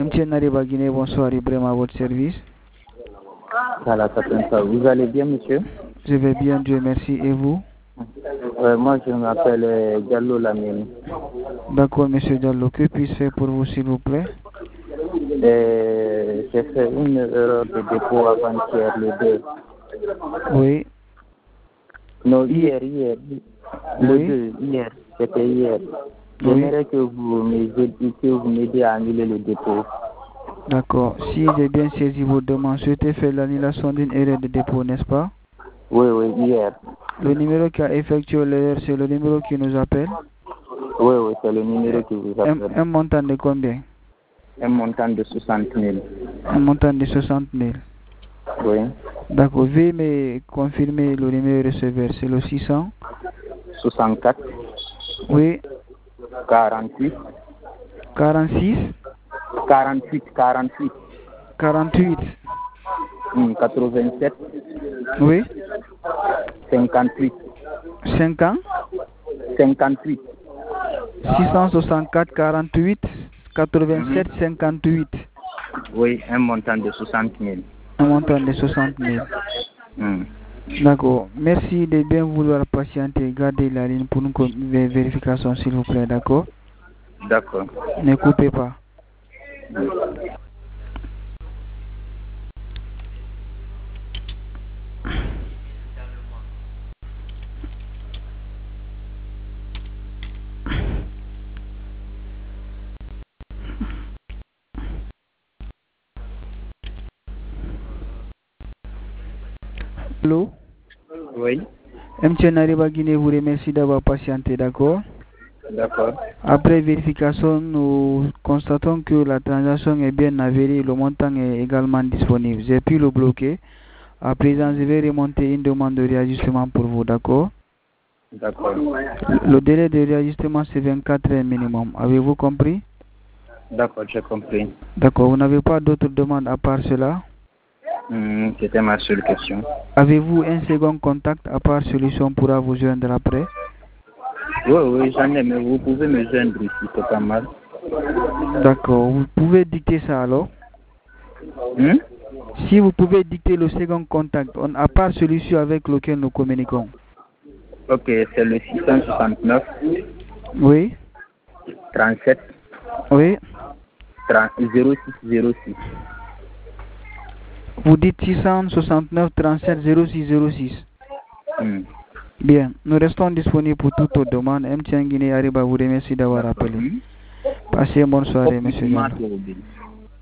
M. Nariba Guinée, bonsoir, Ibrahim à votre service. Vous allez bien, monsieur? Je vais bien, Dieu merci. Et vous? Moi, je m'appelle Diallo Lamine. D'accord, monsieur Diallo. Que puis-je faire pour vous, s'il vous plaît? J'ai fait une erreur de dépôt avant-hier, le 2. Oui. Non, hier. Le Oui. 2, hier. C'était hier. Oui. J'aimerais que vous m'aidiez à annuler le dépôt. D'accord. Si j'ai bien saisi vos demandes, souhaitez faire l'annulation d'une erreur de dépôt, n'est-ce pas? Oui, hier. Le numéro qui a effectué l'erreur, c'est le numéro qui nous appelle? Oui, c'est le numéro qui vous appelle. Un montant de combien? Un montant de 60 000. Un montant de 60 000. Oui. D'accord. Veuillez me confirmer le numéro receveur. C'est le 600? 64. Oui. 48. 46? 48. 48. 87. Oui. 58. 50? 58. 664, 48, 87, 58. Oui, un montant de 60 000. Un montant de 60 000. D'accord. Merci de bien vouloir patienter. Gardez la ligne pour une vérification, s'il vous plaît. D'accord? D'accord. Ne coupez pas. Allô? Oui. M. Nariba Guinée vous remercie d'avoir patienté, d'accord? D'accord. Après vérification, nous constatons que la transaction est bien avérée et le montant est également disponible. J'ai pu le bloquer. À présent, je vais remonter une demande de réajustement pour vous, d'accord? D'accord. Le délai de réajustement, c'est 24 heures minimum. Avez-vous compris? D'accord, j'ai compris. D'accord. Vous n'avez pas d'autres demandes à part cela? C'était ma seule question. Avez-vous un second contact à part celui-ci, on pourra vous joindre après? Oui, j'en ai, mais vous pouvez me joindre ici, c'est pas mal. D'accord. Vous pouvez dicter ça alors? Si vous pouvez dicter le second contact, à part celui-ci avec lequel nous communiquons. Ok, c'est le 669. Oui. 37. Oui. 0606. Vous dites 669 37 06 06. Bien, nous restons disponibles pour toute autre demande. M. Guinée Ariba vous remercie d'avoir appelé. Passez une bonne soirée, monsieur Diallo.